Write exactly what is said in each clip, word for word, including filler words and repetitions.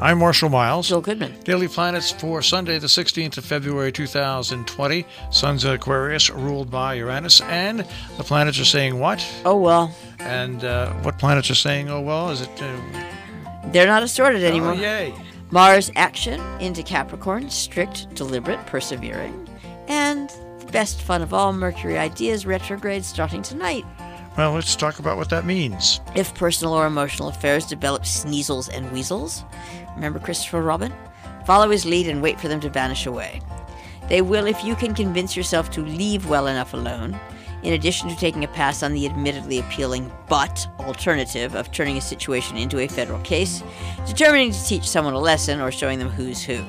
I'm Marshall Miles. Joel Goodman. Daily Planets for Sunday, the sixteenth of February, two thousand twenty. Sun's in Aquarius, ruled by Uranus. And the planets are saying what? Oh, well. And uh, what planets are saying, oh, well? Is it... Uh... They're not assorted anymore. Oh, yay. Mars action into Capricorn, strict, deliberate, persevering. And the best fun of all, Mercury ideas retrograde starting tonight. Well, let's talk about what that means. If personal or emotional affairs develop sneezels and weasels, remember Christopher Robin? Follow his lead and wait for them to vanish away. They will if you can convince yourself to leave well enough alone, in addition to taking a pass on the admittedly appealing but alternative of turning a situation into a federal case, determining to teach someone a lesson or showing them who's who.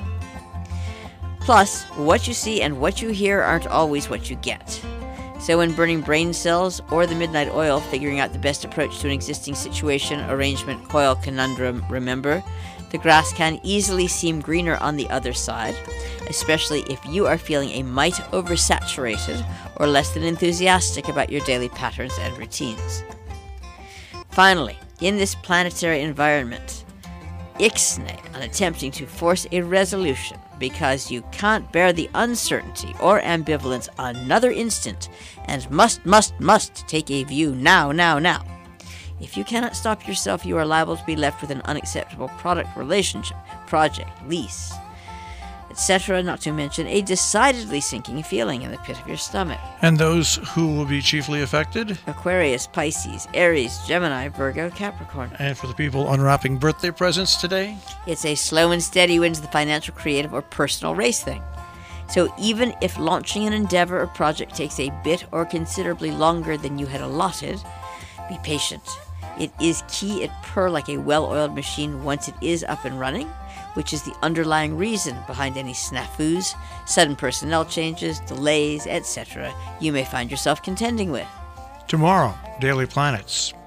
Plus, what you see and what you hear aren't always what you get. So when burning brain cells or the midnight oil, figuring out the best approach to an existing situation, arrangement, coil, conundrum, remember, the grass can easily seem greener on the other side, especially if you are feeling a mite oversaturated or less than enthusiastic about your daily patterns and routines. Finally, in this planetary environment, ixnay on attempting to force a resolution because you can't bear the uncertainty or ambivalence another instant and must, must, must take a view now, now, now. If you cannot stop yourself, you are liable to be left with an unacceptable product, relationship, project, lease, et cetera, not to mention a decidedly sinking feeling in the pit of your stomach. And those who will be chiefly affected? Aquarius, Pisces, Aries, Gemini, Virgo, Capricorn. And for the people unwrapping birthday presents today? It's a slow and steady wins the financial, creative, or personal race thing. So even if launching an endeavor or project takes a bit or considerably longer than you had allotted, be patient. It is key it purr like a well-oiled machine once it is up and running, which is the underlying reason behind any snafus, sudden personnel changes, delays, et cetera you may find yourself contending with. Tomorrow, Daily Planets.